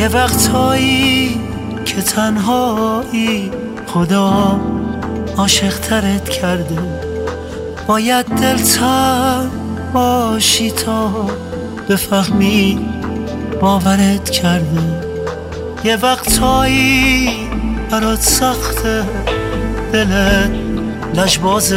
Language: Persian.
یه وقتایی که تنهایی خدا عاشق ترت کرده، باید دلتر باشی تا بفهمی باورت کرده. یه وقتایی برات سخته، دلت لجبازه